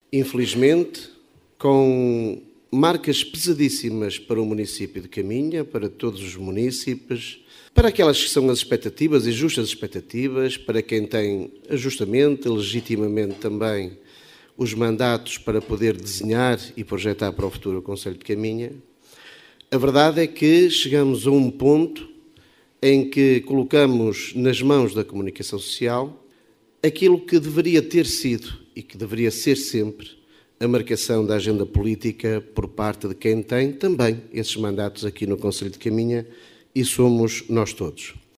infelizmente, com marcas pesadíssimas para o município de Caminha, para todos os munícipes, para aquelas que são as expectativas e justas expectativas, para quem tem justamente, legitimamente também, os mandatos para poder desenhar e projetar para o futuro o Concelho de Caminha. A verdade é que chegamos a um ponto em que colocamos nas mãos da comunicação social aquilo que deveria ter sido e que deveria ser sempre a marcação da agenda política por parte de quem tem também esses mandatos aqui no Concelho de Caminha, e somos nós todos.